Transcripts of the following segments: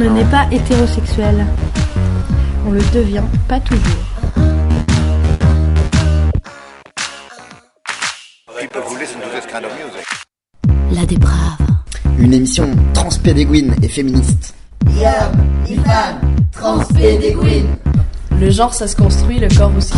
ne naît pas hétérosexuel. On le devient pas toujours. La déprave. Une émission transpédéguine et féministe. Liam, Ivan, transpédéguine. Le genre, ça se construit, le corps aussi.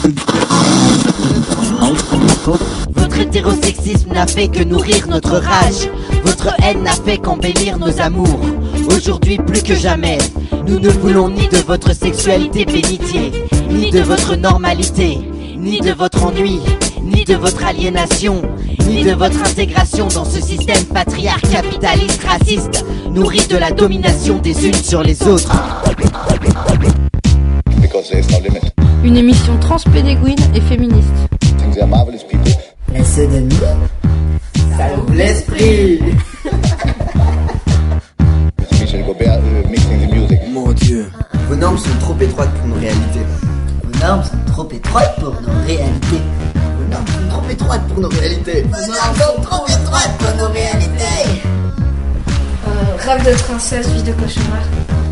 Votre hétérosexisme n'a fait que nourrir notre rage. Votre haine n'a fait qu'embellir nos amours. Aujourd'hui plus que jamais, nous ne voulons ni de votre sexualité bénitier, ni de votre normalité, ni de votre ennui, ni de votre aliénation, ni de votre intégration dans ce système patriarcal, capitaliste, raciste, nourri de la domination des unes sur les autres. Une émission transpédéguine et féministe. La sodomie, ça ouvre l'esprit. Mon Dieu, vos normes sont trop étroites pour nos réalités. Vos normes sont trop étroites pour nos réalités. Vos normes sont trop étroites pour nos réalités. Vos normes sont trop étroites pour nos réalités. Rêve de princesse, vie de cauchemar.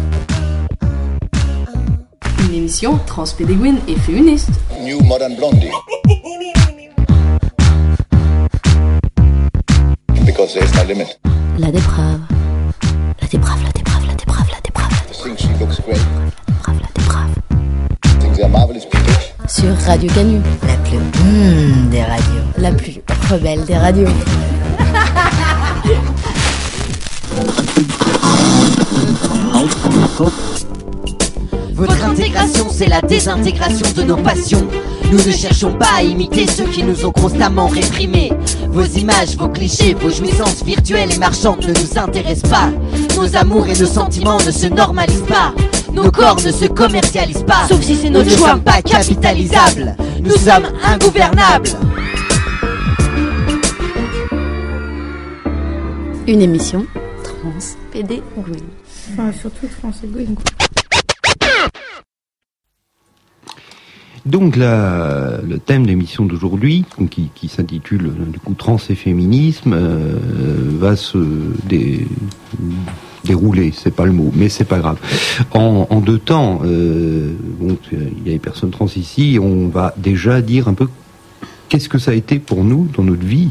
Une émission transpédéguine et féministe. New Modern Blondie. Because there's no limit. La déprave. La déprave, la déprave, la déprave, la déprave. I think she looks great. La déprave. I think they're marvelous people. Sur Radio Canu. La plus des radios. La plus rebelle des radios. Votre intégration, c'est la désintégration de nos passions. Nous ne cherchons pas à imiter ceux qui nous ont constamment réprimés. Vos images, vos clichés, vos jouissances virtuelles et marchandes ne nous intéressent pas. Nos amours et nos sentiments ne se normalisent pas. Nos corps ne se commercialisent pas. Sauf si c'est notre choix. choix. Nous ne sommes pas capitalisables. Nous sommes ingouvernables. Une émission transpédéguine. Enfin, surtout transpédéguine. Donc le thème de l'émission d'aujourd'hui, qui s'intitule du coup Trans et féminisme, va se dérouler, c'est pas le mot, mais c'est pas grave. En deux temps, bon, il y a des personnes trans ici, on va déjà dire un peu qu'est-ce que ça a été pour nous dans notre vie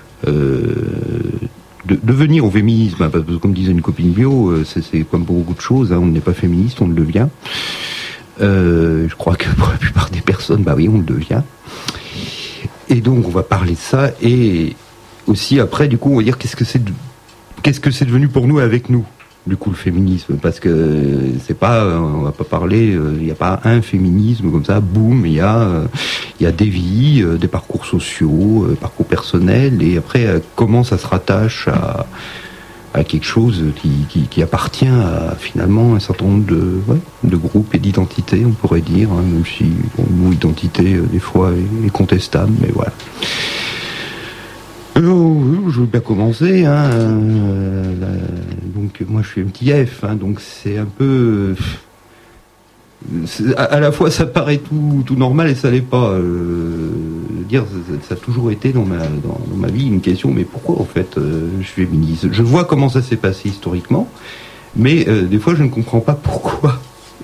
de venir au féminisme, hein, parce que comme disait une copine bio, c'est comme pour beaucoup de choses, hein, on n'est pas féministe, on le devient. Je crois que pour la plupart des personnes, bah oui, on le devient. Et donc, on va parler de ça. Et aussi, après, du coup, on va dire qu'est-ce que c'est devenu pour nous avec nous, du coup, le féminisme. Parce que c'est pas, on va pas parler, il n'y a pas un féminisme comme ça, boum, il y a des vies, des parcours sociaux, parcours personnels. Et après, comment ça se rattache à quelque chose qui appartient à finalement un certain nombre de groupes et d'identités, on pourrait dire, hein, même si bon, le mot identité des fois est contestable, mais voilà. Alors, je veux bien commencer, hein, donc moi je suis un petit F, hein, donc c'est un peu... à la fois ça paraît tout normal et ça l'est pas. Dire ça a toujours été dans ma vie une question, mais pourquoi en fait je suis féministe? Je vois comment ça s'est passé historiquement, mais des fois je ne comprends pas pourquoi.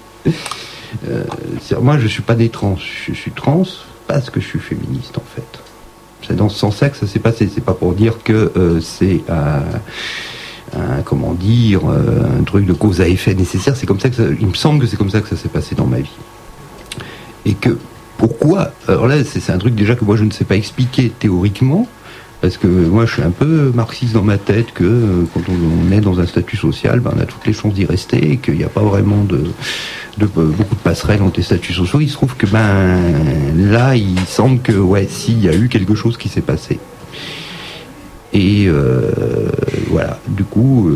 Moi je suis pas né trans, je suis trans parce que je suis féministe en fait. C'est dans ce sens-là que ça s'est passé. C'est pas pour dire que c'est comment dire, un truc de cause à effet nécessaire. C'est comme ça que il me semble que c'est comme ça que ça s'est passé dans ma vie. Et que pourquoi? Alors là, c'est un truc déjà que moi je ne sais pas expliquer théoriquement, parce que moi je suis un peu marxiste dans ma tête que quand on est dans un statut social, ben, on a toutes les chances d'y rester et qu'il n'y a pas vraiment beaucoup de passerelles entre les statuts sociaux. Il se trouve que ben là, il semble que ouais, il y a eu quelque chose qui s'est passé. Et voilà, du coup,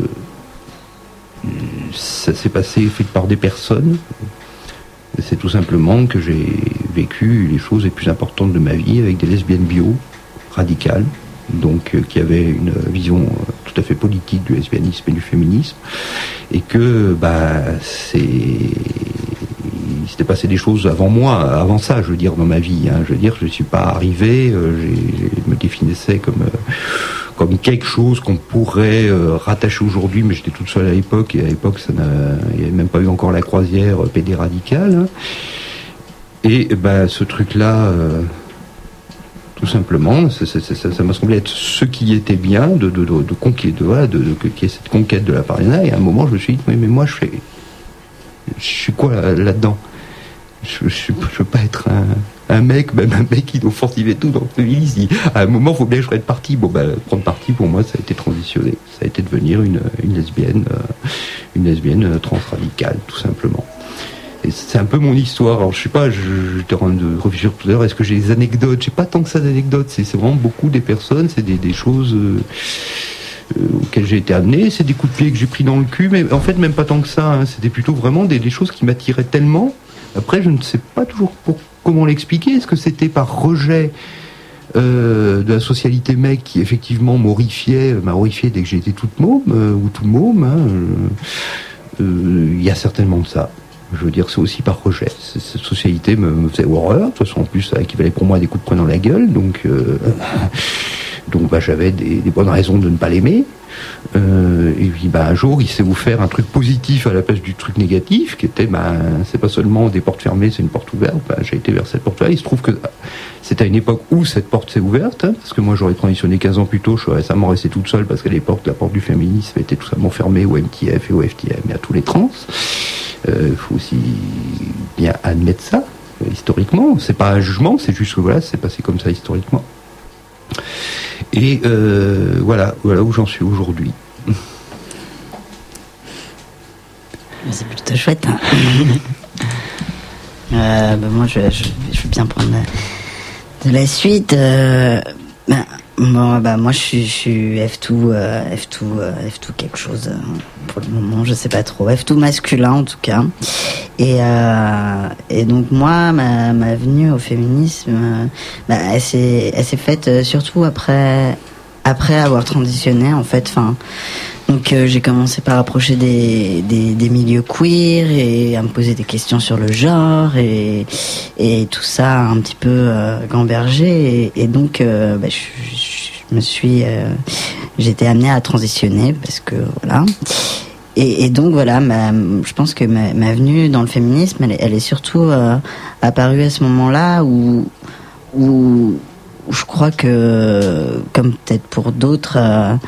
ça s'est passé fait par des personnes. C'est tout simplement que j'ai vécu les choses les plus importantes de ma vie avec des lesbiennes bio, radicales, donc qui avaient une vision tout à fait politique du lesbianisme et du féminisme, et que il s'était passé des choses avant ça, je veux dire, dans ma vie. Hein. Je veux dire, je ne suis pas arrivé, je me définissais comme quelque chose qu'on pourrait rattacher aujourd'hui, mais j'étais toute seule à l'époque, et à l'époque il n'y avait même pas eu encore la croisière pédéradicale, hein. Et ce truc-là, tout simplement, ça m'a semblé être ce qui était bien, qu'il y ait cette conquête de la partenariat. Et à un moment, je me suis dit, oui, mais moi, je suis quoi là-dedans? Je veux pas être un mec, même un mec qui doit fortiver tout dans le féminisme. À un moment, il faut bien que je sois parti. Prendre parti, pour moi, ça a été transitionner. Ça a été devenir une lesbienne transradicale, tout simplement. Et c'est un peu mon histoire. Alors, je sais pas, j'étais en train de réfléchir tout à l'heure, est-ce que j'ai des anecdotes? J'ai pas tant que ça d'anecdotes. C'est vraiment beaucoup des personnes, c'est des choses auxquelles j'ai été amené. C'est des coups de pied que j'ai pris dans le cul, mais en fait, même pas tant que ça, hein. C'était plutôt vraiment des choses qui m'attiraient tellement. Après, je ne sais pas toujours comment l'expliquer. Est-ce que c'était par rejet de la socialité mec qui effectivement m'a horrifié dès que j'étais toute môme ou tout môme, hein. Il y a certainement de ça. Je veux dire, c'est aussi par rejet. Cette socialité me faisait horreur. De toute façon, en plus, ça équivalait pour moi à des coups de poing dans la gueule. Donc j'avais des bonnes raisons de ne pas l'aimer. Et puis un jour il s'est offert un truc positif à la place du truc négatif qui était c'est pas seulement des portes fermées, c'est une porte ouverte. J'ai été vers cette porte-là. Il se trouve que c'est à une époque où cette porte s'est ouverte, hein, parce que moi j'aurais transitionné 15 ans plus tôt, je serais récemment resté toute seule parce qu'à l'époque la porte du féminisme était tout simplement fermée au MTF et au FTM et à tous les trans. Faut aussi bien admettre ça historiquement. C'est pas un jugement, c'est juste que voilà, c'est passé comme ça historiquement. Et voilà où j'en suis aujourd'hui. C'est plutôt chouette, hein. Moi je veux bien prendre de la suite. Moi je suis F2 quelque chose, pour le moment je sais pas trop, F2 masculin en tout cas, et donc moi ma venue au féminisme elle s'est faite surtout après avoir transitionné en fait. Donc j'ai commencé par approcher des milieux queer et à me poser des questions sur le genre et tout ça un petit peu gambergé et donc j'ai été amenée à transitionner parce que voilà. Et donc voilà, je pense que ma venue dans le féminisme, elle est surtout apparue à ce moment-là où je crois que, comme peut-être pour d'autres,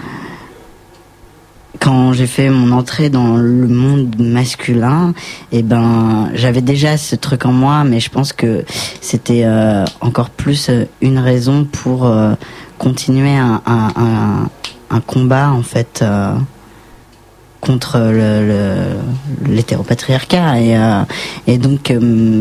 quand j'ai fait mon entrée dans le monde masculin, j'avais déjà ce truc en moi, mais je pense que c'était encore plus une raison pour continuer un combat en fait contre l'hétéropatriarcat et donc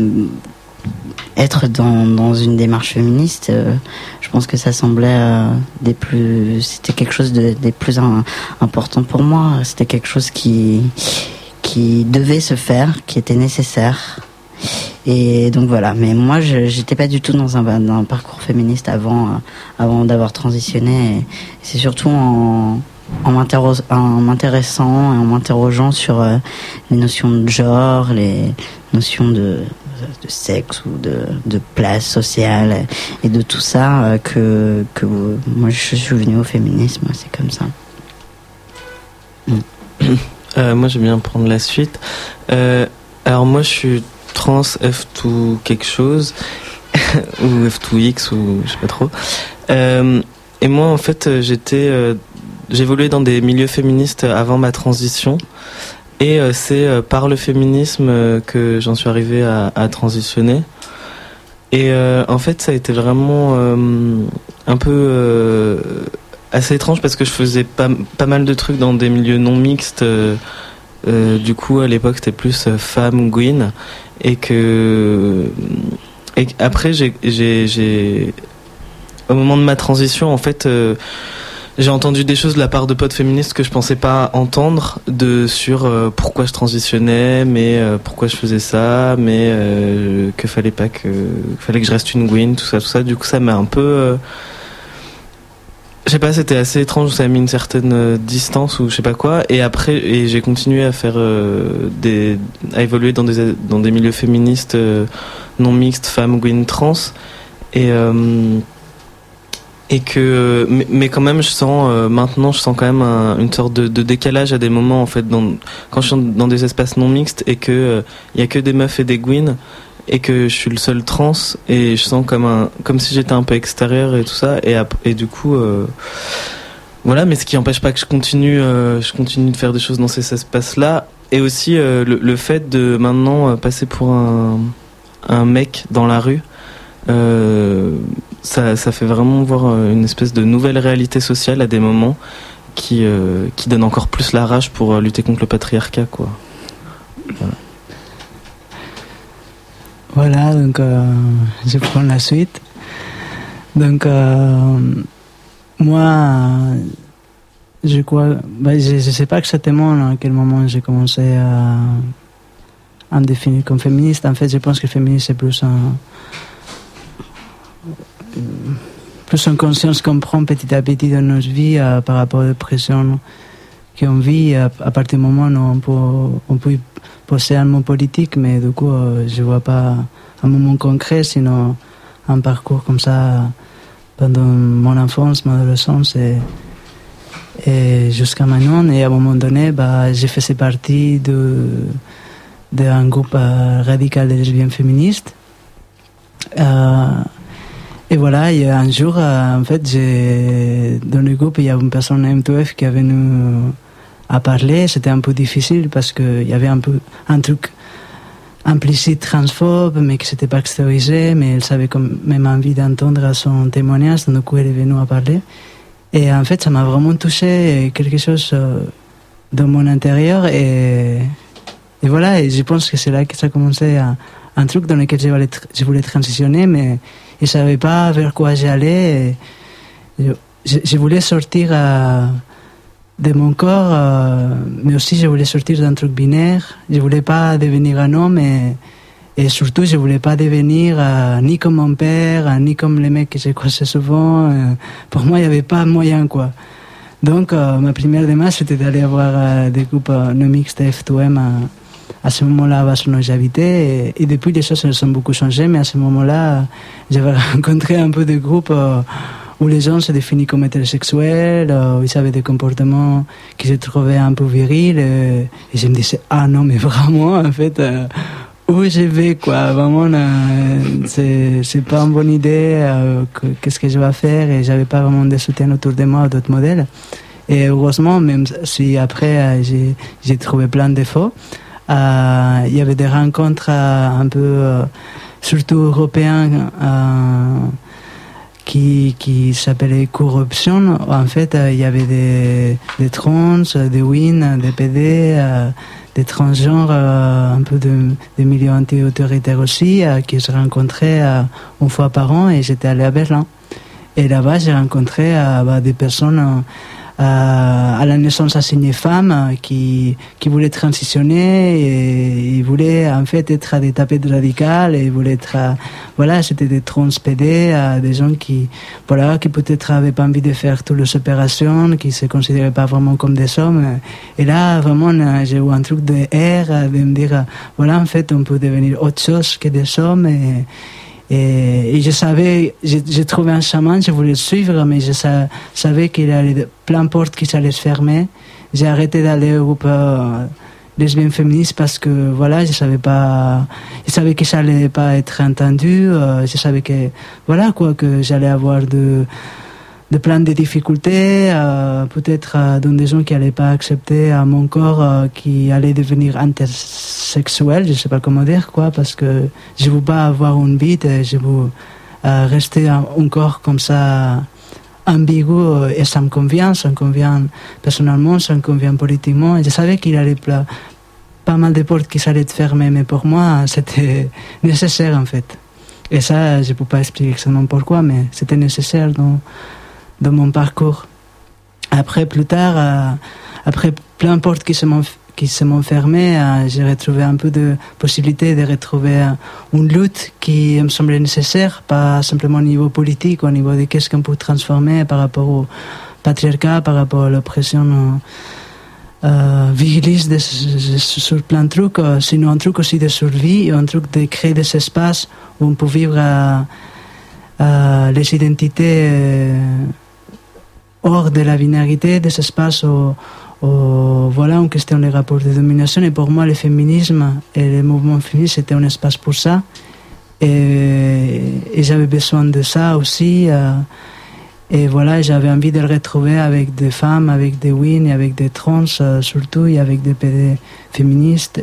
être dans une démarche féministe, je pense que ça semblait c'était quelque chose des plus important pour moi. C'était quelque chose qui devait se faire, qui était nécessaire. Et donc voilà. Mais moi, j'étais pas du tout dans un parcours féministe avant d'avoir transitionné. Et c'est surtout en m'intéressant et en m'interrogeant sur les notions de genre, les notions de sexe ou de place sociale et de tout ça que moi je suis venue au féminisme. C'est comme ça. Moi je vais bien prendre la suite. Alors moi je suis trans F2 quelque chose ou F2X ou je sais pas trop. Et moi en fait j'évoluais dans des milieux féministes avant ma transition. Et c'est par le féminisme que j'en suis arrivé à transitionner. Et en fait, ça a été vraiment un peu assez étrange parce que je faisais pas mal de trucs dans des milieux non mixtes. Du coup, à l'époque, c'était plus femme, gwyn. Et après, au moment de ma transition, en fait... j'ai entendu des choses de la part de potes féministes que je pensais pas entendre sur pourquoi je transitionnais, mais pourquoi je faisais ça, mais fallait que je reste une gwyn, tout ça. Du coup, ça m'a un peu, je sais pas, c'était assez étrange, ça a mis une certaine distance ou je sais pas quoi. Et après, j'ai continué à faire à évoluer dans des milieux féministes non mixtes, femmes, gwyn, trans. Et que, mais quand même, je sens quand même une sorte de décalage à des moments en fait, quand je suis dans des espaces non mixtes et que y a que des meufs et des gouines et que je suis le seul trans et je sens comme si j'étais un peu extérieur et tout ça et du coup voilà, mais ce qui n'empêche pas que je continue de faire des choses dans ces espaces-là et aussi le fait de maintenant passer pour un mec dans la rue. Ça fait vraiment voir une espèce de nouvelle réalité sociale à des moments qui donne encore plus la rage pour lutter contre le patriarcat, quoi. Voilà, donc je prends la suite. Donc moi, je crois, je sais pas exactement à quel moment j'ai commencé à me définir comme féministe. En fait, je pense que féministe c'est plus une conscience qu'on prend petit à petit dans notre vie par rapport aux pressions qu'on vit à partir du moment où on peut poser un mot politique, mais du coup je vois pas un moment concret, sinon un parcours comme ça pendant mon enfance, mon adolescence et jusqu'à maintenant. Et à un moment donné, j'ai fait partie d'un groupe radical de lesbiennes féministes. Et voilà, il y a un jour, en fait, dans le groupe, il y a une personne M2F qui est venue à parler. C'était un peu difficile parce qu'il y avait un peu un truc implicite transphobe, mais qui ne s'était pas extériorisé, mais elle avait quand même envie d'entendre son témoignage, donc du coup, elle est venue à parler. Et en fait, ça m'a vraiment touché, quelque chose dans mon intérieur. Et voilà, et je pense que c'est là que ça a commencé un truc dans lequel je voulais transitionner, mais je ne savais pas vers quoi j'allais. Je voulais sortir de mon corps, mais aussi je voulais sortir d'un truc binaire. Je ne voulais pas devenir un homme et surtout je ne voulais pas devenir ni comme mon père, ni comme les mecs que j'ai croisés souvent. Pour moi, il n'y avait pas moyen, quoi. Donc, ma première démarche, c'était d'aller voir des groupes non mixtes F2M à ce moment-là, à Vassouno, j'habitais. Et depuis, les choses elles ont beaucoup changé, mais à ce moment-là, j'avais rencontré un peu de groupes où les gens se définissent comme hétérosexuels, où ils avaient des comportements qui se trouvaient un peu virils. Et je me disais, ah non, mais vraiment, en fait, où je vais, quoi. Vraiment, c'est pas une bonne idée. Qu'est-ce que je vais faire? Et j'avais pas vraiment de soutien autour de moi, d'autres modèles. Et heureusement, même si après, j'ai trouvé plein de défauts, il y avait des rencontres un peu, surtout européennes, qui s'appelaient Corruption. En fait, il y avait des trans, des WIN, des PD, des transgenres, un peu de milieux anti-autoritaires aussi, qui se rencontraient une fois par an, et j'étais allé à Berlin. Et là-bas, j'ai rencontré des personnes à la naissance assignée femme qui voulaient transitionner et ils voulaient en fait être des tapettes radicales et ils voulaient être voilà, c'était des trans PD, des gens qui peut-être avaient pas envie de faire toutes les opérations, qui se considéraient pas vraiment comme des hommes. Et là vraiment j'ai eu un truc de air, de me dire voilà, en fait on peut devenir autre chose que des hommes. Et je savais, j'ai trouvé un chaman, je voulais le suivre, mais je savais qu'il y avait plein de portes qui allaient se fermer. J'ai arrêté d'aller au groupe lesbiennes féministes parce que voilà, je savais que ça allait pas être entendu, je savais que voilà quoi, que j'allais avoir de plein de difficultés, peut-être dans des gens qui n'allaient pas accepter mon corps, qui allait devenir intersexuel, je ne sais pas comment dire, quoi, parce que je ne veux pas avoir une bite, je veux rester un corps comme ça, ambigu, et ça me convient personnellement, ça me convient politiquement, et je savais qu'il y allait pas mal de portes qui allaient être fermées, mais pour moi, c'était nécessaire, en fait. Et ça, je ne peux pas expliquer exactement pourquoi, mais c'était nécessaire dans mon parcours. Après, plus tard, après plein de portes qui se m'ont fermées, j'ai retrouvé un peu de possibilité de retrouver une lutte qui me semblait nécessaire, pas simplement au niveau politique, au niveau de qu'est-ce qu'on peut transformer par rapport au patriarcat, par rapport à l'oppression viriliste sur plein de trucs, sinon un truc aussi de survie, un truc de créer des espaces où on peut vivre les identités hors de la binarité, des espaces où voilà, on questionne les rapports de domination. Et pour moi, le féminisme et le mouvement féministe, c'était un espace pour ça. Et j'avais besoin de ça aussi. Et voilà, j'avais envie de le retrouver avec des femmes, avec des WIN et avec des trans surtout, et avec des PD féministes.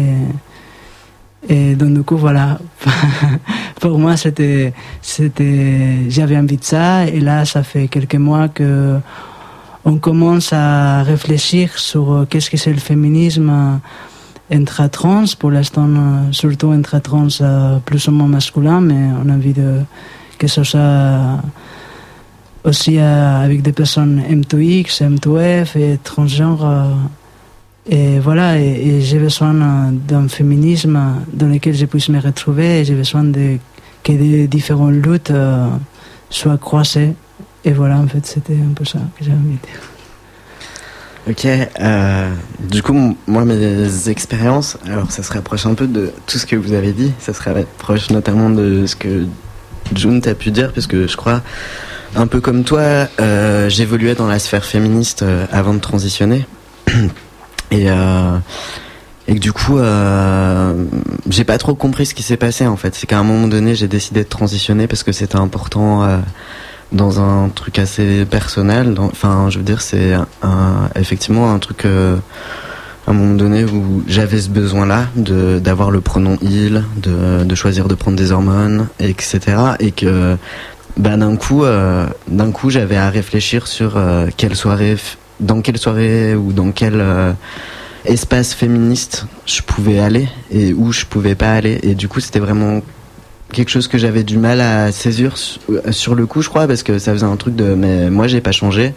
Et donc du coup, voilà, pour moi, j'avais envie de ça. Et là, ça fait quelques mois que on commence à réfléchir sur qu'est-ce que c'est le féminisme intra-trans, pour l'instant, surtout intra-trans plus ou moins masculin, mais on a envie que ce soit aussi avec des personnes M2X, M2F et transgenres. Et voilà, et j'ai besoin d'un féminisme dans lequel je puisse me retrouver, et j'ai besoin que les différentes luttes soient croisées. Et voilà, en fait, c'était un peu ça que j'avais envie de dire. Ok, du coup, moi, mes expériences, alors ça se rapproche un peu de tout ce que vous avez dit, ça se rapproche notamment de ce que June t'a pu dire, parce que je crois, un peu comme toi, j'évoluais dans la sphère féministe avant de transitionner. Et que du coup, j'ai pas trop compris ce qui s'est passé en fait. C'est qu'à un moment donné, j'ai décidé de transitionner parce que c'était important dans un truc assez personnel. Enfin, je veux dire, c'est effectivement un truc à un moment donné où j'avais ce besoin-là d'avoir le pronom il, de choisir de prendre des hormones, etc. Et que d'un coup, j'avais à réfléchir sur dans quelle soirée ou dans quel espace féministe je pouvais aller et où je pouvais pas aller. Et du coup, c'était vraiment quelque chose que j'avais du mal à saisir sur le coup, je crois, parce que ça faisait un truc de mais moi j'ai pas changé.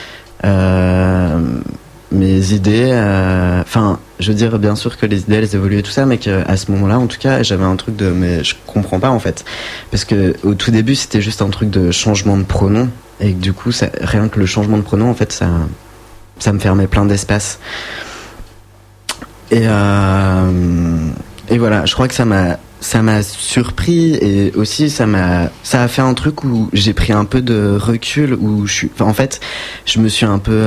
Mes idées, je veux dire, bien sûr que les idées elles évoluaient tout ça, mais qu'à ce moment-là, en tout cas, j'avais un truc de mais je comprends pas en fait, parce que au tout début c'était juste un truc de changement de pronom, et que du coup rien que le changement de pronom en fait ça me fermait plein d'espace. Et voilà, je crois que ça m'a surpris, et aussi ça a fait un truc où j'ai pris un peu de recul, où en fait je me suis un peu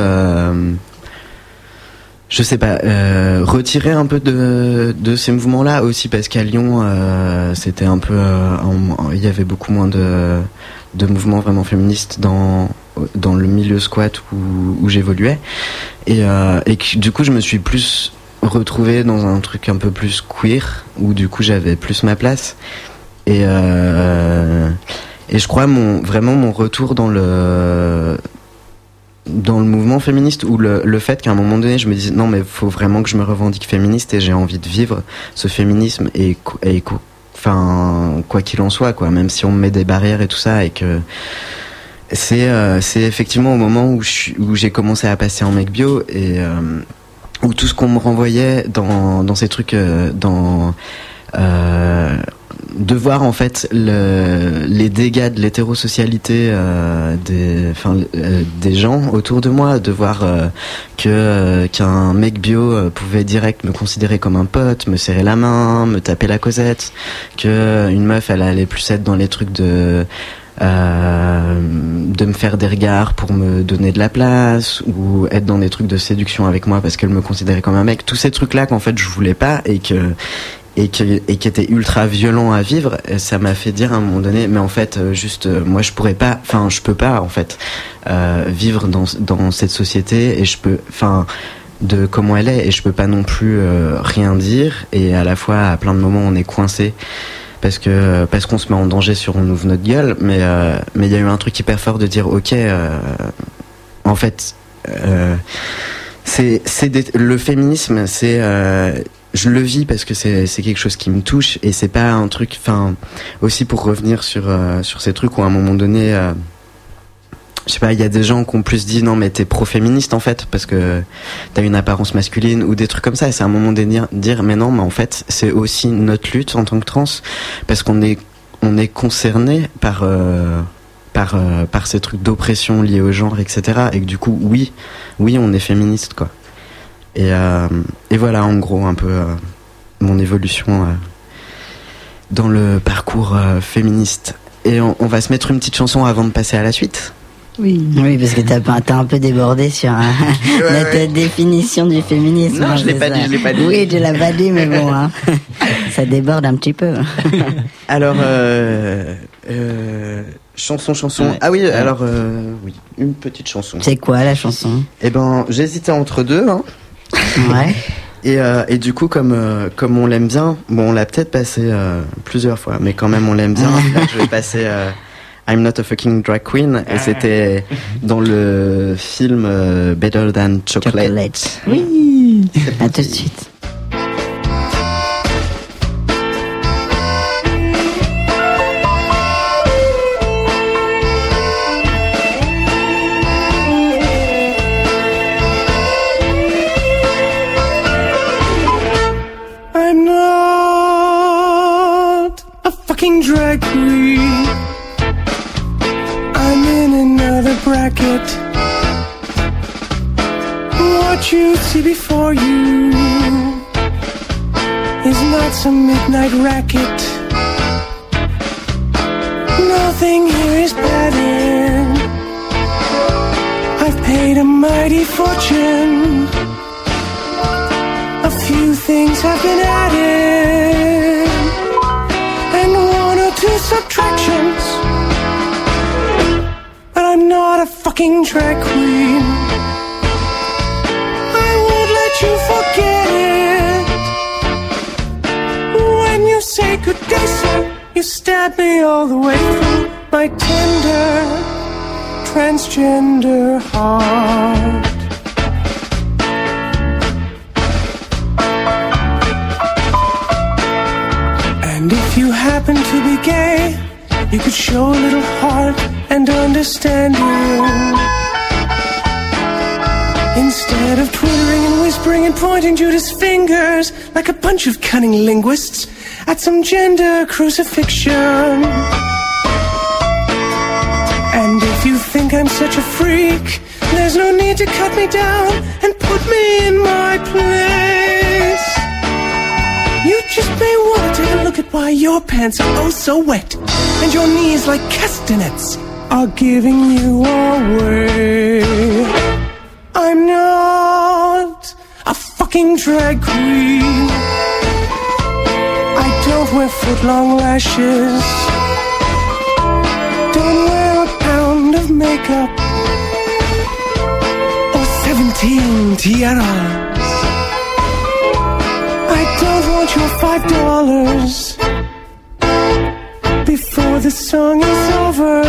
je sais pas, retiré un peu de ces mouvements-là aussi, parce qu'à Lyon c'était un peu il y avait beaucoup moins de mouvements vraiment féministes dans le milieu squat où j'évoluais, et que, du coup je me suis plus retrouvé dans un truc un peu plus queer, où du coup j'avais plus ma place, et je crois vraiment mon retour dans le mouvement féministe, ou le fait qu'à un moment donné je me disais non mais faut vraiment que je me revendique féministe, et j'ai envie de vivre ce féminisme, et enfin quoi qu'il en soit, quoi, même si on me met des barrières et tout ça, et que c'est effectivement au moment où j'ai commencé à passer en mec bio, et où tout ce qu'on me renvoyait dans ces trucs de voir en fait les dégâts de l'hétérosocialité des gens autour de moi, de voir qu'un mec bio pouvait direct me considérer comme un pote, me serrer la main, me taper la causette, qu'une meuf elle allait plus être dans les trucs de me faire des regards pour me donner de la place, ou être dans des trucs de séduction avec moi parce qu'elle me considérait comme un mec. Tous ces trucs là qu'en fait je voulais pas, et qui était ultra violent à vivre, ça m'a fait dire à un moment donné mais en fait moi je peux pas en fait vivre dans cette société, et de comment elle est, et je peux pas non plus rien dire, et à la fois à plein de moments on est coincé parce qu'on se met en danger si on ouvre notre gueule, mais il y a eu un truc hyper fort de dire ok, en fait le féminisme, je le vis parce que c'est quelque chose qui me touche, et c'est pas un truc, aussi pour revenir sur ces trucs où à un moment donné je sais pas, il y a des gens qui ont plus dit non mais t'es pro-féministe en fait parce que t'as une apparence masculine, ou des trucs comme ça, et c'est à un moment donné dire mais non, mais en fait c'est aussi notre lutte en tant que trans, parce qu'on est concerné par ces trucs d'oppression liés au genre, etc., et que du coup oui on est féministe, quoi. Et voilà en gros un peu mon évolution dans le parcours féministe. Et on va se mettre une petite chanson avant de passer à la suite. Oui, parce que t'as un peu débordé sur ta définition du féminisme. Non, je l'ai pas dit. Oui, tu l'as pas dit, mais bon, ça déborde un petit peu. Alors, chanson. Ouais. Ah oui, alors, oui, une petite chanson. C'est quoi la chanson? Eh ben, j'hésitais entre deux. Hein. Ouais. Et du coup, comme on l'aime bien, bon, on l'a peut-être passé plusieurs fois, mais quand même on l'aime bien. Là, je vais passer I'm Not a Fucking Drag Queen, et c'était dans le film Better Than Chocolate. Oui. À tout de suite. Drag queen, I'm in another bracket. What you see before you is not some midnight racket. Nothing here is padded. I've paid a mighty fortune. A few things have been added, and one or two subtractions, but I'm not a fucking drag queen. I won't let you forget it. When you say good day, sir, you stab me all the way through my tender transgender heart. And if you happen to be gay, you could show a little heart and understanding, instead of twittering and whispering and pointing Judas fingers like a bunch of cunning linguists at some gender crucifixion. And if you think I'm such a freak, there's no need to cut me down and put me in my place. You just may want to take a look at why your pants are oh so wet, and your knees like castanets are giving you away. I'm not a fucking drag queen. I don't wear foot-long lashes, don't wear a pound of makeup or 17 tiaras. I don't want your $5 before the song is over.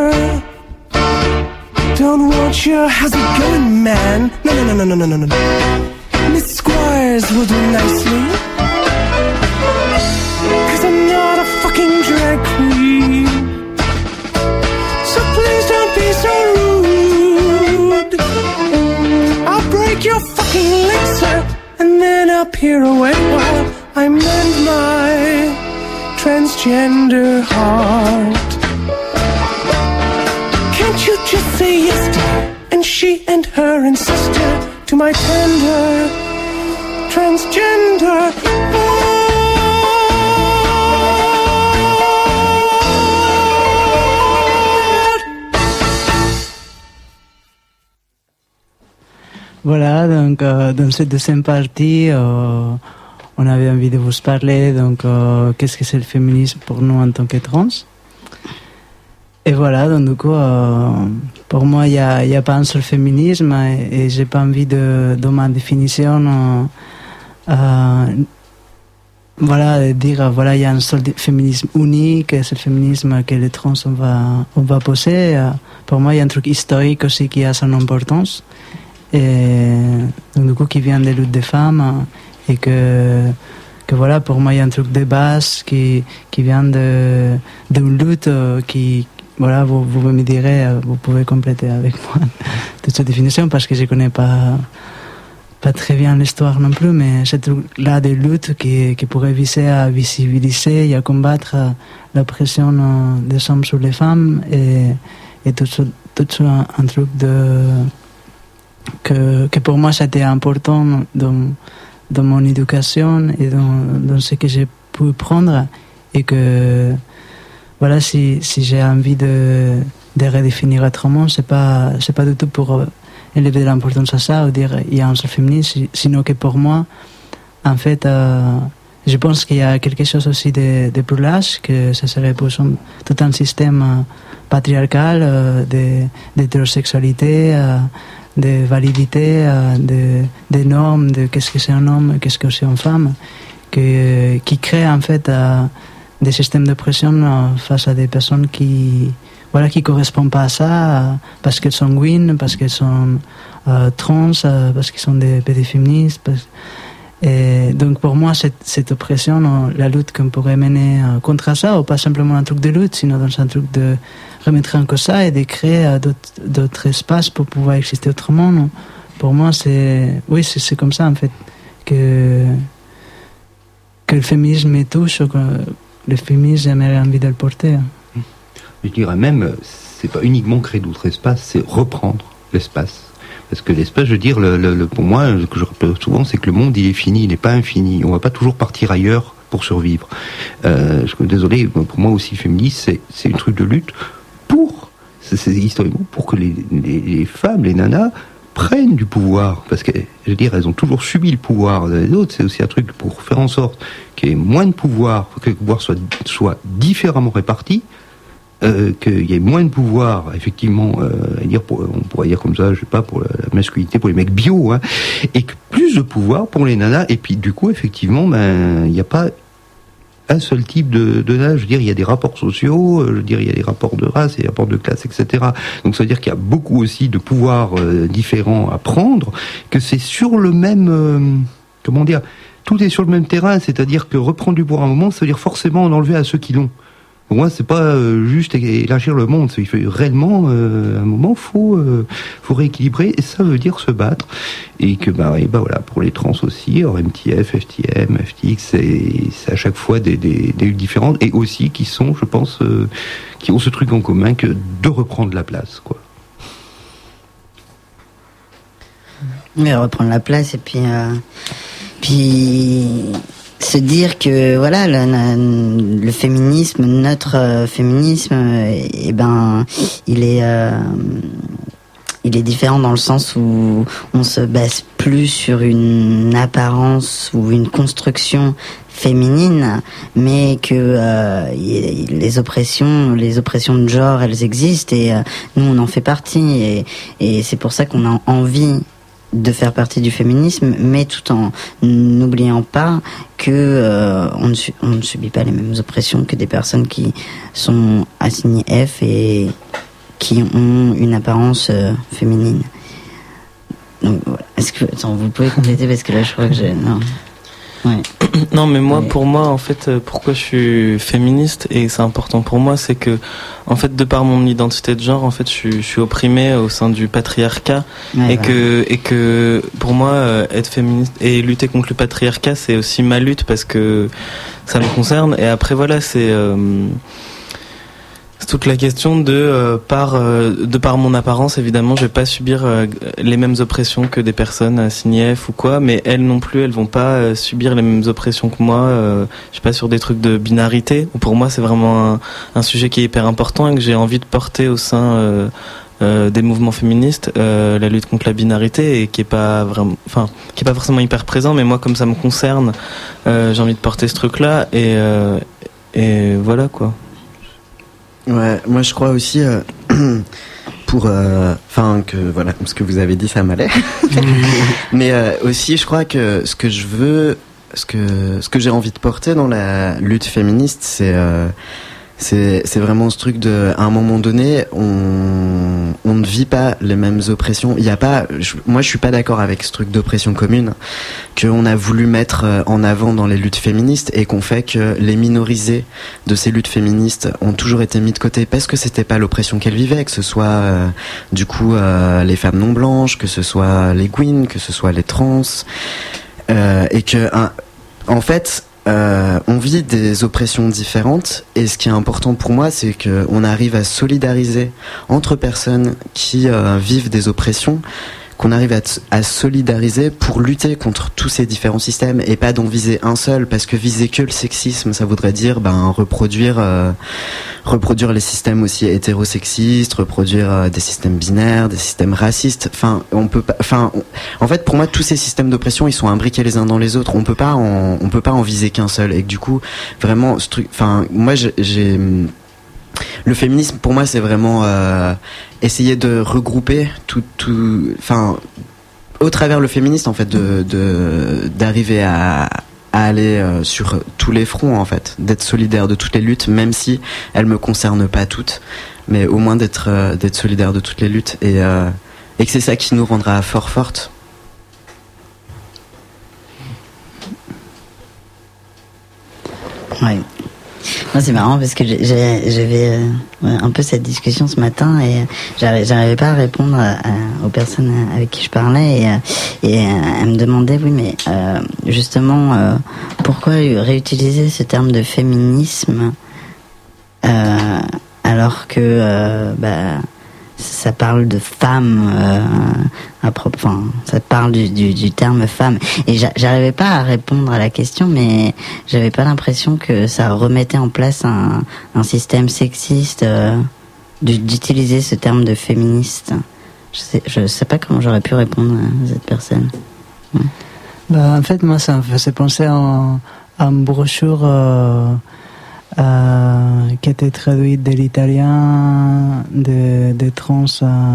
Don't want your how's it going, man? No. Miss Squires will do nicely, 'cause I'm not a fucking drag queen. So please don't be so rude. I'll break your fucking leg, sir, and then appear away while I mend my transgender heart. Can't you just say yes to her, and she and her and sister, to my tender transgender heart? Voilà, donc dans cette deuxième partie, on avait envie de vous parler, donc qu'est-ce que c'est le féminisme pour nous en tant que trans. Et voilà, donc du coup, pour moi, il y a pas un seul féminisme, et j'ai pas envie dans ma définition, voilà, de dire, voilà, il y a un seul féminisme unique, c'est le féminisme que les trans on va poser. Pour moi, il y a un truc historique aussi qui a son importance, et donc du coup, qui vient des luttes des femmes, et que voilà, pour moi, il y a un truc de base qui vient d'une lutte qui, voilà, vous me direz, vous pouvez compléter avec moi toute cette définition, parce que je connais pas très bien l'histoire non plus, mais c'est là des luttes qui pourraient viser à visibiliser et à combattre l'oppression des hommes sur les femmes, et tout ça un truc que pour moi c'était important dans mon éducation et dans ce que j'ai pu prendre, et que voilà, si j'ai envie de redéfinir autrement, c'est pas du tout pour élever de l'importance à ça ou dire il y a un seul féministe, sinon que pour moi, en fait, je pense qu'il y a quelque chose aussi de plus large, que ça serait pour tout un système patriarcal d'hétérosexualité, de validité, de normes, de qu'est-ce que c'est un homme, qu'est-ce que c'est une femme, qui crée en fait des systèmes de pression face à des personnes qui correspondent pas à ça, parce qu'elles sont gwyn, parce qu'elles sont trans, parce qu'elles sont des féministes. Et donc pour moi, cette oppression, la lutte qu'on pourrait mener contre ça, ou pas simplement un truc de lutte, sinon dans un truc de remettre en cause ça et de créer d'autres espaces pour pouvoir exister autrement. Non? Pour moi, c'est comme ça en fait que le féminisme me touche, ou que le féminisme, j'aimerais envie de le porter. Je dirais même, c'est pas uniquement créer d'autres espaces, c'est reprendre l'espace. Parce que l'espace, je veux dire, pour moi, ce que je rappelle souvent, c'est que le monde, il est fini, il n'est pas infini. On ne va pas toujours partir ailleurs pour survivre. Désolé, pour moi aussi, féministe, c'est un truc de lutte c'est historiquement pour que les femmes, les nanas, prennent du pouvoir. Parce que, je veux dire, elles ont toujours subi le pouvoir des autres. C'est aussi un truc pour faire en sorte qu'il y ait moins de pouvoir, que le pouvoir soit différemment réparti. Qu'il y ait moins de pouvoir, effectivement, on pourrait dire comme ça, je sais pas, pour la masculinité, pour les mecs bio, hein, et que plus de pouvoir pour les nanas, et puis du coup, effectivement, il n'y a pas un seul type de nana, je veux dire, il y a des rapports sociaux, je veux dire, il y a des rapports de race, des rapports de classe, etc. Donc ça veut dire qu'il y a beaucoup aussi de pouvoirs différents à prendre, que c'est sur le même, tout est sur le même terrain, c'est-à-dire que reprendre du pouvoir à un moment, ça veut dire forcément en enlever à ceux qui l'ont. Pour moi, c'est pas juste élargir le monde. Il faut réellement, à un moment, faut rééquilibrer, et ça veut dire se battre. Et que, voilà, pour les trans aussi, alors MTF, FTM, FTX, c'est à chaque fois des luttes différentes, et aussi qui sont, je pense, qui ont ce truc en commun que de reprendre la place, quoi. Oui, reprendre la place, et puis se dire que voilà, le féminisme, notre féminisme, il est différent dans le sens où on se base plus sur une apparence ou une construction féminine, mais que les oppressions de genre, elles existent, et nous on en fait partie, et c'est pour ça qu'on a envie de faire partie du féminisme, mais tout en n'oubliant pas que on ne subit pas les mêmes oppressions que des personnes qui sont assignées F et qui ont une apparence féminine. Donc, est-ce que vous pouvez compléter, parce que là je crois que j'ai... Non. Ouais. Non, mais pour moi, en fait, pourquoi je suis féministe, et c'est important pour moi, c'est que, en fait, de par mon identité de genre, en fait, je suis opprimée au sein du patriarcat, et que, pour moi, être féministe et lutter contre le patriarcat, c'est aussi ma lutte, parce que ça me concerne. Et après, voilà, c'est toute la question de par mon apparence, évidemment, je vais pas subir les mêmes oppressions que des personnes assignées F ou quoi, mais elles non plus, elles vont pas subir les mêmes oppressions que moi. Je sais pas, sur des trucs de binarité. Pour moi, c'est vraiment un sujet qui est hyper important et que j'ai envie de porter au sein des mouvements féministes, la lutte contre la binarité, et qui est pas forcément hyper présent, mais moi, comme ça me concerne, j'ai envie de porter ce truc-là, et voilà quoi. Ouais, moi je crois aussi que voilà, ce que vous avez dit, ça m'allait. Mais aussi je crois que ce que je veux, ce que j'ai envie de porter dans la lutte féministe, c'est vraiment ce truc de, à un moment donné, on ne vit pas les mêmes oppressions. Il y a pas, moi je suis pas d'accord avec ce truc d'oppression commune qu'on a voulu mettre en avant dans les luttes féministes, et qu'on fait que les minorisés de ces luttes féministes ont toujours été mis de côté parce que c'était pas l'oppression qu'elles vivaient, que ce soit les femmes non blanches, que ce soit les gwyn, que ce soit les trans, et que en fait on vit des oppressions différentes, et ce qui est important pour moi, c'est qu'on arrive à solidariser entre personnes qui vivent des oppressions, qu'on arrive à solidariser pour lutter contre tous ces différents systèmes et pas d'en viser un seul, parce que viser que le sexisme, ça voudrait dire reproduire les systèmes aussi hétérosexistes, reproduire des systèmes binaires, des systèmes racistes. En fait, pour moi, tous ces systèmes d'oppression, ils sont imbriqués les uns dans les autres. On peut pas en viser qu'un seul. Et que du coup, vraiment, moi, le féminisme, pour moi, c'est vraiment essayer de regrouper au travers le féministe, en fait, d'arriver à aller sur tous les fronts, en fait, d'être solidaire de toutes les luttes, même si elles me concernent pas toutes, mais au moins d'être solidaire de toutes les luttes et que c'est ça qui nous rendra fortes. Ouais. Moi, c'est marrant parce que j'avais un peu cette discussion ce matin et j'arrivais pas à répondre aux personnes avec qui je parlais et elles me demandaient, oui, mais justement, pourquoi réutiliser ce terme de féminisme alors que ça parle de femme ça parle du terme femme, et j'arrivais pas à répondre à la question, mais j'avais pas l'impression que ça remettait en place un système sexiste d'utiliser ce terme de féministe. Je sais pas comment j'aurais pu répondre à cette personne. Ouais. En fait, moi, ça me faisait penser à une brochure qui était traduite de l'italien de trans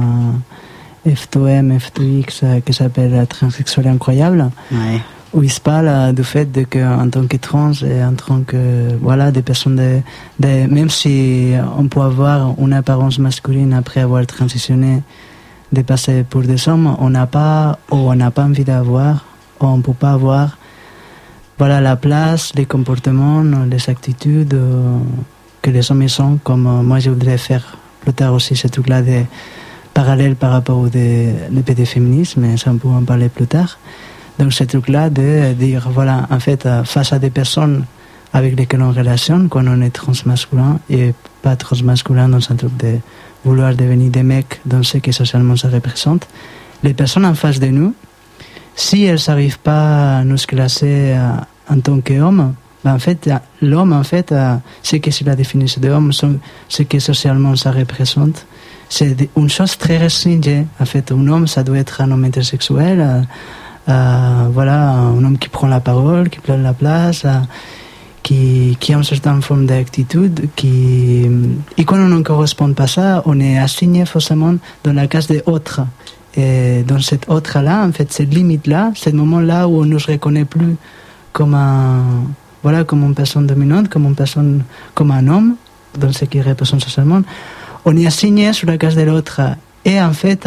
F2M, F2X, qui s'appelle La transsexuelle incroyable, ouais. Où il se parle du fait qu'en tant que trans et en tant que des personnes même si on peut avoir une apparence masculine après avoir transitionné, de passer pour des hommes, on n'a pas envie d'avoir, ou on ne peut pas avoir la place, les comportements, les attitudes que les hommes sont, comme moi je voudrais faire plus tard aussi ce truc-là de parallèle par rapport au PD féminisme, mais ça on peut en parler plus tard. Donc ce truc-là de dire, en fait, face à des personnes avec lesquelles on relationne, quand on est transmasculin et pas transmasculin dans un truc de vouloir devenir des mecs dans ce que socialement ça représente, les personnes en face de nous, si elles n'arrivent pas à nous classer en tant qu'homme, en fait, l'homme, en fait, ce que c'est la définition de l'homme, ce que socialement ça représente, c'est une chose très restreinte. En fait, un homme, ça doit être un homme hétérosexuel, un homme qui prend la parole, qui prend la place, qui a une certaine forme d'attitude, et quand on ne correspond pas à ça, on est assigné forcément dans la case des autres. Et dans cet autre-là, en fait, cette limite-là, ce moment-là où on ne se reconnaît plus comme comme une personne dominante, comme un homme, dans ce qui représente socialement, on est assigné sur la case de l'autre. Et en fait,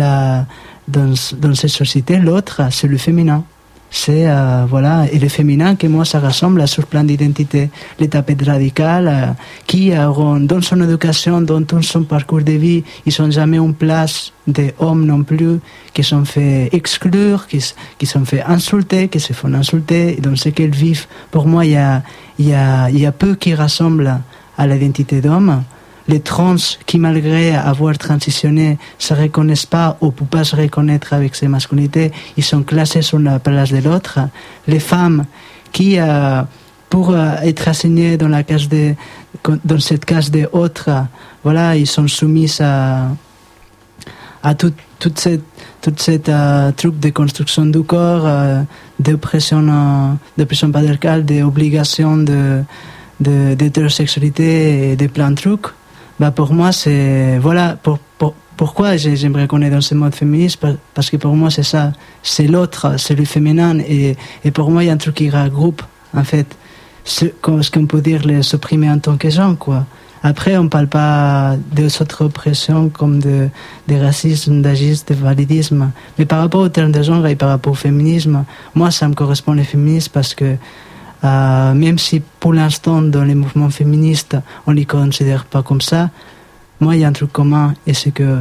dans cette société, l'autre, c'est le féminin. C'est, et le féminin, que moi, ça ressemble à ce plan d'identité. Les tapettes radicales, qui, dans son éducation, dans tout son parcours de vie, ils sont jamais en place des hommes non plus, qui sont fait exclure, qui sont fait insulter, qui se font insulter, dans ce qu'elles vivent. Pour moi, il y a peu qui ressemblent à l'identité d'homme. Les trans qui, malgré avoir transitionné, ne se reconnaissent pas ou ne peuvent pas se reconnaître avec ces masculinités, ils sont classés sur la place de l'autre. Les femmes qui, pour être assignées dans cette case des autres, ils sont soumises à toute cette truc de construction du corps, d'oppression patriarcale, d'obligation d'hétérosexualité et de plein de trucs. Pour moi, c'est... pourquoi j'aimerais qu'on est dans ce mode féministe, parce que pour moi, c'est ça. C'est l'autre, c'est le féminin. Et pour moi, il y a un truc qui regroupe, en fait, ce qu'on peut dire les opprimer en tant que gens, quoi. Après, on ne parle pas des autres oppressions comme de racisme, d'agisme, de validisme. Mais par rapport au terme de genre et par rapport au féminisme, moi, ça me correspond le féminisme parce que même si pour l'instant dans les mouvements féministes on ne les considère pas comme ça, moi il y a un truc commun, et c'est que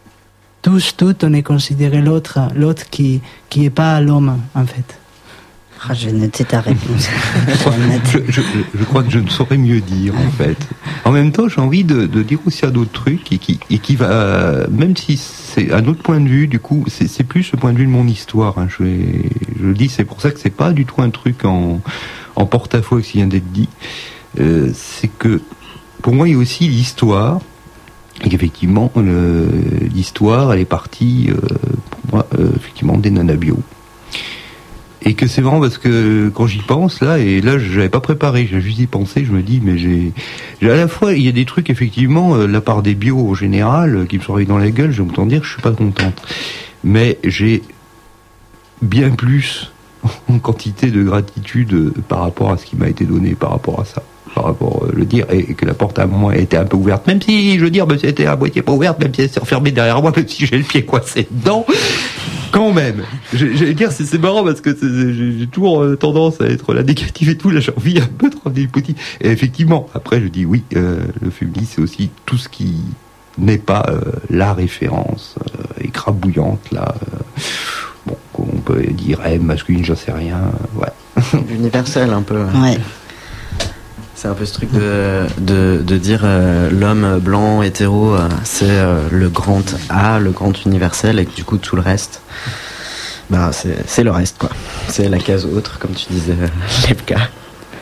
toutes on est considéré l'autre qui est pas l'homme, en fait. Je vais noter ta réponse. Je crois que je ne saurais mieux dire, en fait. En même temps, j'ai envie de dire aussi un autre truc et qui va, même si c'est un autre point de vue, du coup, c'est plus le point de vue de mon histoire. Hein. Je le dis, c'est pour ça que c'est pas du tout un truc en porte-à-faux avec ce qui vient d'être dit. C'est que, pour moi, il y a aussi l'histoire. Et qu'effectivement, l'histoire, elle est partie, pour moi, effectivement, des nanas bio. Et que c'est marrant parce que quand j'y pense, là, et là, j'avais pas préparé, j'ai juste y pensé, je me dis, mais j'ai à la fois, il y a des trucs, effectivement, la part des bio en général, qui me sont arrivés dans la gueule, je vais autant dire que je suis pas contente. Mais j'ai bien plus en quantité de gratitude par rapport à ce qui m'a été donné, par rapport à ça. Par rapport le dire, et que la porte à moi était un peu ouverte, même si je veux dire, c'était à moitié pas ouverte, même si elle s'est refermée derrière moi, même si j'ai le pied coincé dedans, quand même. J'allais dire, c'est marrant parce que j'ai toujours tendance à être la négative et tout, là j'ai envie un peu de revenir le petit. Et effectivement, après je dis oui, le féminisme c'est aussi tout ce qui n'est pas la référence écrabouillante, là. Bon, on peut dire masculine, j'en sais rien, ouais. Universel un peu. Ouais. C'est un peu ce truc de dire l'homme blanc hétéro c'est le grand A, le grand universel, et que du coup tout le reste bah c'est le reste quoi. C'est la case autre comme tu disais Lepka.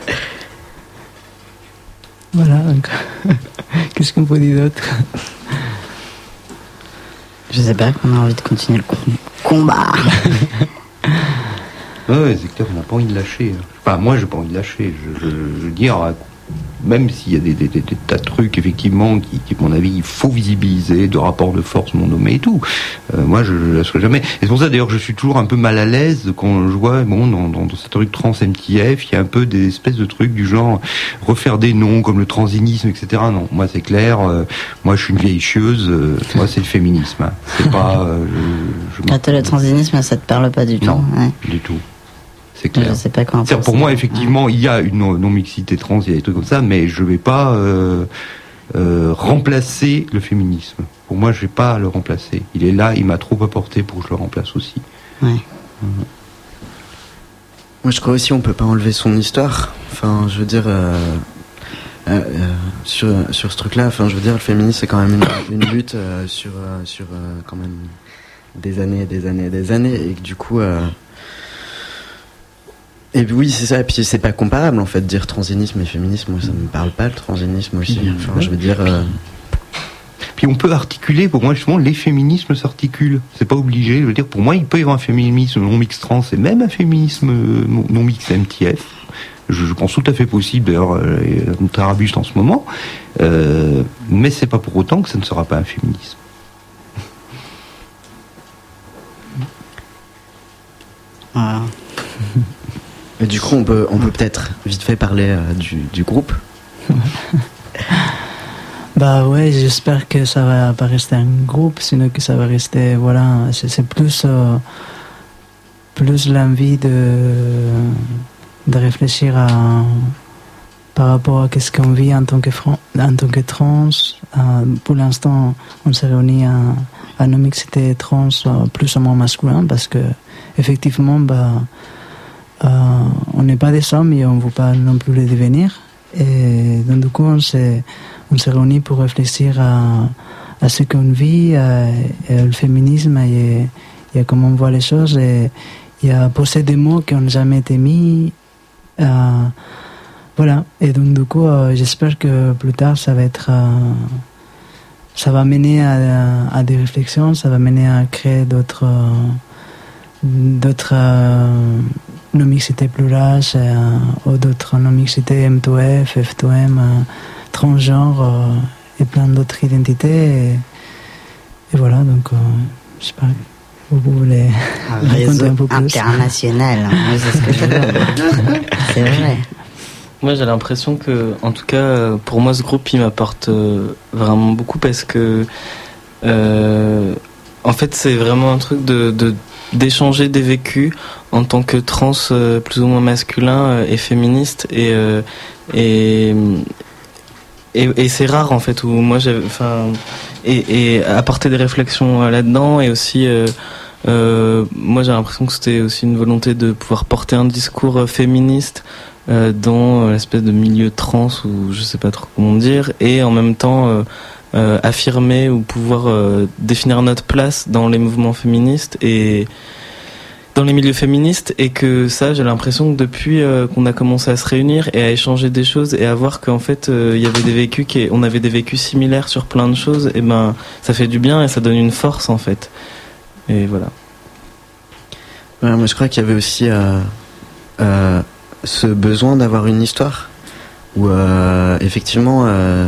Voilà, donc qu'est-ce qu'on peut dire d'autre? Je sais pas, qu'on a envie de continuer le combat. Ouais, c'est clair, on n'a pas envie de lâcher. Enfin, moi, j'ai pas envie de lâcher. Je veux dire, même s'il y a des tas de trucs, effectivement, qui, à mon avis, il faut visibiliser, de rapports de force non nommés et tout. Moi, je ne lâcherai jamais. Et c'est pour ça, d'ailleurs, que je suis toujours un peu mal à l'aise quand je vois, bon, dans ce truc trans-MTF, il y a un peu des espèces de trucs du genre refaire des noms comme le transinisme, etc. Non, moi, c'est clair. Moi, je suis une vieille chieuse. Moi, c'est le féminisme. Hein. C'est pas... Le transinisme, ça te parle pas du tout. Non, ouais. du tout. C'est clair. Je sais pas comment pour moi, effectivement, il y a une non-mixité trans, il y a des trucs comme ça, mais je vais pas remplacer le féminisme. Pour moi, je vais pas le remplacer. Il est là, il m'a trop apporté pour que je le remplace aussi. Ouais. Moi, je crois aussi on peut pas enlever son histoire. Enfin, je veux dire, sur ce truc-là, enfin, je veux dire, le féminisme, c'est quand même une lutte sur quand même des années, et que du coup. Et oui, c'est ça, et puis c'est pas comparable en fait, dire transinisme et féminisme, moi ça me parle pas le transinisme aussi, enfin je veux dire... Puis on peut articuler, pour moi justement, les féminismes s'articulent, c'est pas obligé, je veux dire, pour moi il peut y avoir un féminisme non-mix trans et même un féminisme non-mix MTF, je pense tout à fait possible, d'ailleurs, notre arabuste en ce moment, mais c'est pas pour autant que ça ne sera pas un féminisme. Voilà. Et du coup, on peut peut-être vite fait parler du groupe. Bah ouais, j'espère que ça va pas rester un groupe, sinon que ça va rester, voilà, c'est plus l'envie de réfléchir par rapport à ce qu'on vit en tant que trans. Pour l'instant, on s'est réunis à nos mixité trans plus ou moins masculin, parce que effectivement, on n'est pas des hommes et on ne veut pas non plus les devenir. Et donc du coup, on s'est réunis pour réfléchir à ce qu'on vit, le féminisme et comment on voit les choses. Et il y a posé des mots qui n'ont jamais été mis. Voilà. Et donc du coup, j'espère que plus tard, ça va mener à des réflexions, ça va mener à créer d'autres non-mixité plurale ou d'autres non-mixité M2F, F2M, transgenre et plein d'autres identités. Et voilà, donc je sais pas, vous voulez raconter un peu plus. International, oui, c'est ce que je veux. C'est vrai. Moi j'ai l'impression que, en tout cas pour moi ce groupe il m'apporte vraiment beaucoup, parce que en fait c'est vraiment un truc d'échanger des vécus en tant que trans plus ou moins masculin et féministe, et c'est rare en fait, où moi et apporter des réflexions là-dedans, et aussi Moi j'ai l'impression que c'était aussi une volonté de pouvoir porter un discours féministe dans l'espèce de milieu trans, ou je sais pas trop comment dire, et en même temps affirmer ou pouvoir définir notre place dans les mouvements féministes et dans les milieux féministes, et que ça, j'ai l'impression que depuis qu'on a commencé à se réunir et à échanger des choses et à voir qu'en fait il y avait des vécus on avait des vécus similaires sur plein de choses, et ben ça fait du bien et ça donne une force en fait. Et voilà. Ouais, moi je crois qu'il y avait aussi ce besoin d'avoir une histoire où effectivement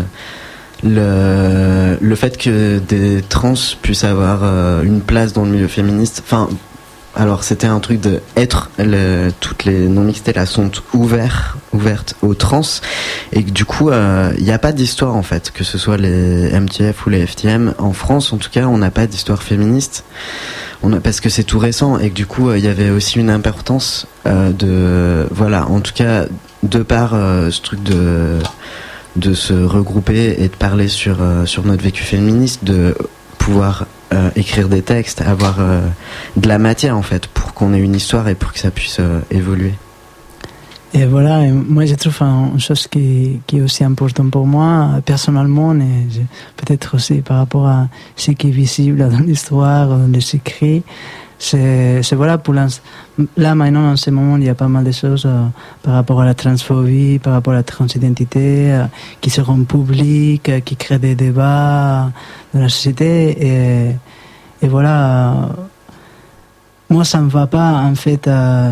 le fait que des trans puissent avoir une place dans le milieu féministe, enfin, alors c'était un truc de être toutes les non-mixtés là sont ouvertes aux trans, et que du coup il n'y a pas d'histoire en fait, que ce soit les MTF ou les FTM en France en tout cas, on n'a pas d'histoire féministe, parce que c'est tout récent, et que du coup il y avait aussi une importance voilà, en tout cas de par ce truc de se regrouper et de parler sur notre vécu féministe, de pouvoir écrire des textes, avoir de la matière en fait pour qu'on ait une histoire et pour que ça puisse évoluer. Et voilà, et moi je trouve une chose qui est aussi importante pour moi personnellement, et peut-être aussi par rapport à ce qui est visible dans l'histoire, dans les écrits, c'est voilà, pour là maintenant en ce moment il y a pas mal de choses par rapport à la transphobie, par rapport à la transidentité qui seront publiques, qui créent des débats dans la société, et voilà, moi ça me va pas en fait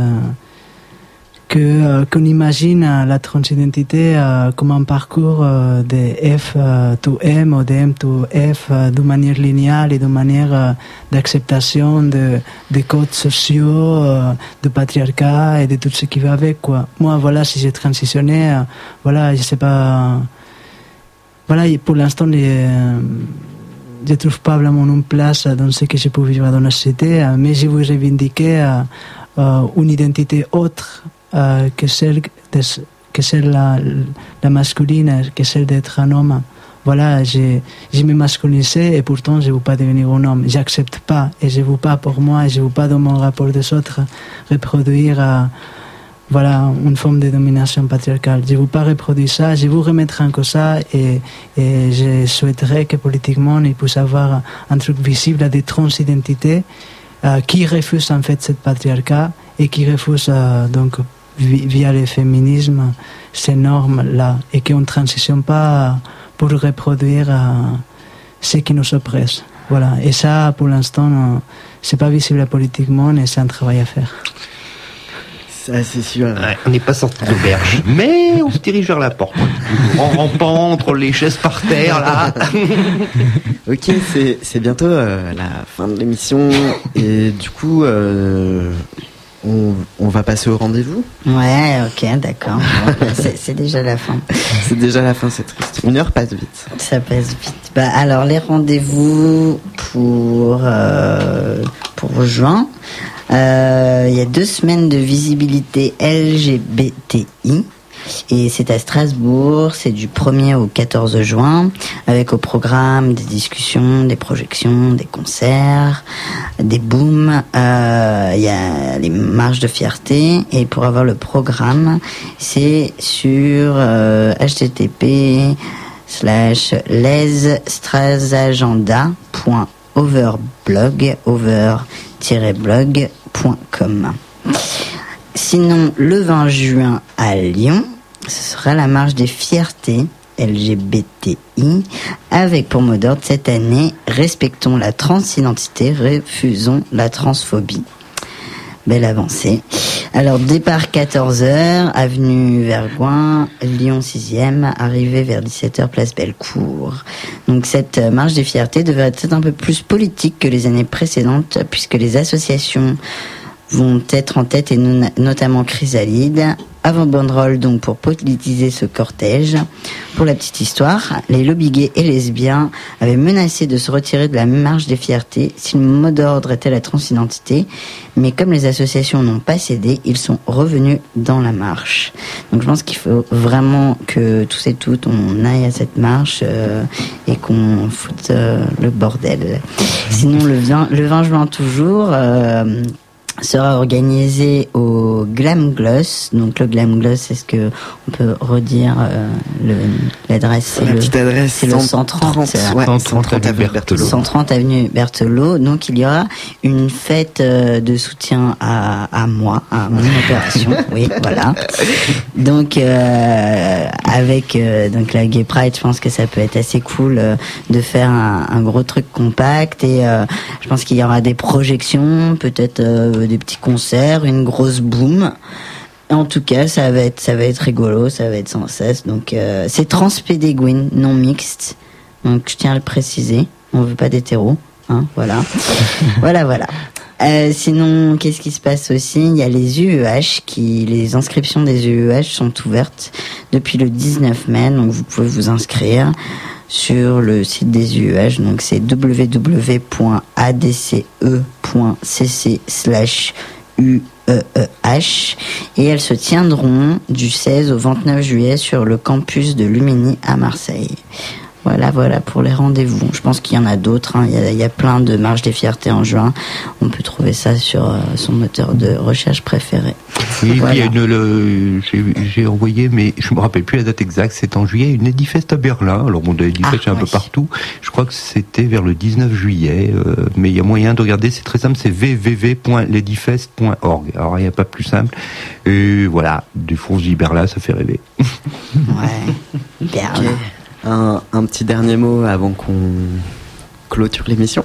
qu'on imagine la transidentité comme un parcours de F to M ou de M to F de manière linéaire et de manière d'acceptation des codes sociaux, de patriarcat et de tout ce qui va avec, quoi. Moi, voilà, si j'ai transitionné, voilà, je sais pas, voilà, pour l'instant, je trouve pas vraiment une place dans ce que je peux vivre dans la société, mais je veux revendiquer une identité autre que celle la masculine, que celle d'être un homme. Voilà, je me masculinisé et pourtant je ne veux pas devenir un homme. J'accepte pas, et je ne veux pas pour moi, et je ne veux pas dans mon rapport des autres reproduire voilà, une forme de domination patriarcale. Je ne veux pas reproduire ça, je veux remettre en cause ça, et je souhaiterais que politiquement il puisse y avoir un truc visible de transidentité qui refuse en fait cette patriarcat et qui refuse donc via le féminisme ces normes-là, et qu'on ne transitionne pas pour reproduire ce qui nous oppresse. Voilà. Et ça, pour l'instant, c'est pas visible politiquement, et c'est un travail à faire. Ça, c'est sûr. Ouais, on n'est pas sorti de l'auberge, mais on se dirige vers la porte. En rampant entre les chaises par terre, là. Ok, c'est bientôt la fin de l'émission, et du coup, on va passer au rendez-vous. Ouais, ok, d'accord. C'est déjà la fin. C'est déjà la fin, c'est triste. 1 heure passe vite. Ça passe vite. Bah, alors, les rendez-vous pour juin. Il y a 2 semaines de visibilité LGBTI. Et c'est à Strasbourg, c'est du 1er au 14 juin, avec au programme des discussions, des projections, des concerts, des booms, il y a les marches de fierté, et pour avoir le programme, c'est sur http://lesstrasagenda.blog.com. Sinon, le 20 juin à Lyon, ce sera la marche des fiertés LGBTI, avec pour mot d'ordre cette année: respectons la transidentité, refusons la transphobie. Belle avancée. Alors, départ 14h, avenue Vergoin, Lyon 6e, arrivée vers 17h, place Bellecour. Donc cette marche des fiertés devrait être un peu plus politique que les années précédentes, puisque les associations vont être en tête, et notamment Chrysalide, avant banderole donc pour politiser ce cortège. Pour la petite histoire, les lobbies gays et lesbiens avaient menacé de se retirer de la marche des fiertés si le mot d'ordre était la transidentité, mais comme les associations n'ont pas cédé, ils sont revenus dans la marche. Donc je pense qu'il faut vraiment que tous et toutes on aille à cette marche et qu'on foute le bordel. Sinon le 20 juin toujours sera organisé au Glam Gloss. Donc le Glam Gloss, est-ce que on peut redire l'adresse? La petite adresse, c'est le 130 avenue Berthelot. 130 avenue Berthelot. Donc il y aura une fête de soutien à moi, à mon opération. Oui, voilà. Donc avec donc la Gay Pride, je pense que ça peut être assez cool de faire un gros truc compact et je pense qu'il y aura des projections, peut-être des petits concerts, une grosse boom. En tout cas, ça va être rigolo, ça va être sans cesse. Donc c'est transpédéguine, non mixte. Donc je tiens à le préciser. On veut pas d'hétéros, hein, voilà. voilà. Sinon, qu'est-ce qui se passe aussi? Il y a les UEH les inscriptions des UEH sont ouvertes depuis le 19 mai, donc vous pouvez vous inscrire sur le site des UEH, donc c'est www.adce.cc/UEEH et elles se tiendront du 16 au 29 juillet sur le campus de Lumini à Marseille. Voilà pour les rendez-vous. Je pense qu'il y en a d'autres. Hein. Il y a plein de marches des fiertés en juin. On peut trouver ça sur son moteur de recherche préféré. Oui, voilà. J'ai envoyé, mais je me rappelle plus la date exacte. C'est en juillet, une Edifest à Berlin. Alors bon, Edifest c'est un peu partout. Je crois que c'était vers le 19 juillet. Mais il y a moyen de regarder. C'est très simple. C'est www.ledifest.org. Alors il n'y a pas plus simple. Et voilà, du fond, je dis Berlin, ça fait rêver. Ouais, Berlin. Okay. Un petit dernier mot avant qu'on clôture l'émission.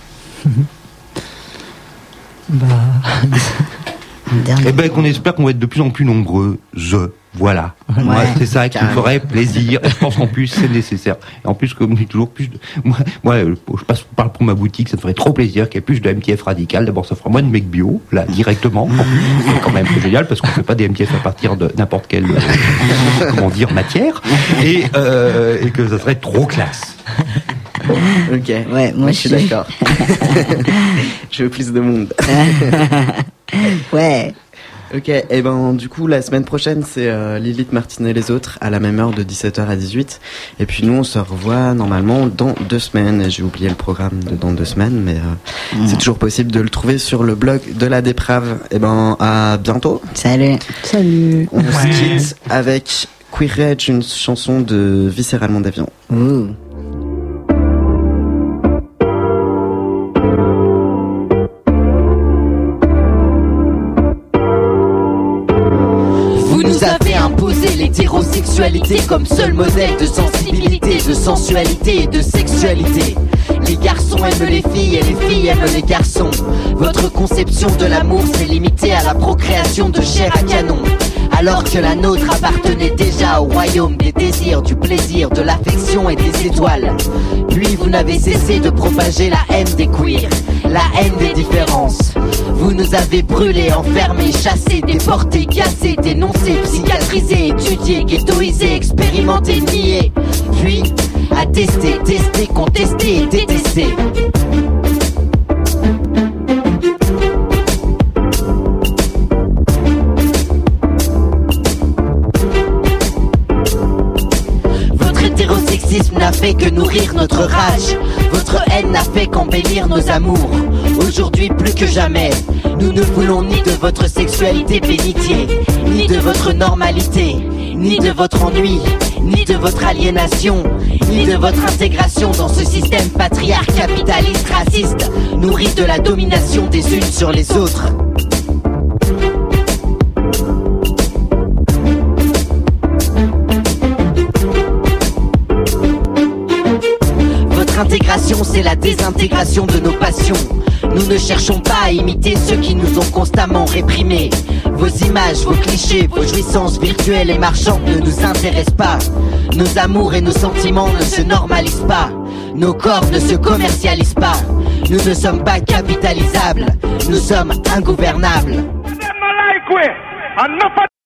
Qu'on espère qu'on va être de plus en plus nombreux. Voilà. Ouais, moi, c'est ça qui me ferait plaisir. Je pense qu'en plus, c'est nécessaire. Et en plus, comme je dis toujours, moi, je parle pour ma boutique, ça me ferait trop plaisir qu'il y ait plus de MTF radical. D'abord, ça fera moins de mecs bio, là, directement. C'est quand même génial parce qu'on fait pas des MTF à partir de n'importe quelle, matière. Et que ça serait trop classe. Ok. Ouais, moi, je suis d'accord. Je veux plus de monde. Ouais. Ok, et du coup la semaine prochaine c'est Lilith Martinet et les autres à la même heure de 17h à 18h et puis nous on se revoit normalement dans 2 semaines. J'ai oublié le programme de dans 2 semaines mais c'est toujours possible de le trouver sur le blog de la Déprave. Et à bientôt. Salut. On se quitte avec Queer Rage, une chanson de Viscéral Mondavion. Vous avez imposé l'hétérosexualité comme seul modèle de sensibilité, de sensualité et de sexualité. Les garçons aiment les filles et les filles aiment les garçons. Votre conception de l'amour s'est limitée à la procréation de chair à canon. Alors que la nôtre appartenait déjà au royaume des désirs, du plaisir, de l'affection et des étoiles. Puis vous n'avez cessé de propager la haine des queers, la haine des différences. Vous nous avez brûlés, enfermés, chassés, déportés, cassés, dénoncés, psychiatrisés, étudiés, ghettoisés, expérimentés, niés. Puis attestés, testés, contestés et détestés. L'hétérosexisme n'a fait que nourrir notre rage. Votre haine n'a fait qu'embellir nos amours. Aujourd'hui plus que jamais, nous ne voulons ni de votre sexualité bénitier, ni de votre normalité, ni de votre ennui, ni de votre aliénation, ni de votre intégration dans ce système patriarcal, capitaliste, raciste, nourri de la domination des unes sur les autres. Intégration, c'est la désintégration de nos passions. Nous ne cherchons pas à imiter ceux qui nous ont constamment réprimés. Vos images, vos clichés, vos jouissances virtuelles et marchandes ne nous intéressent pas. Nos amours et nos sentiments ne se normalisent pas. Nos corps ne se commercialisent pas. Nous ne sommes pas capitalisables. Nous sommes ingouvernables.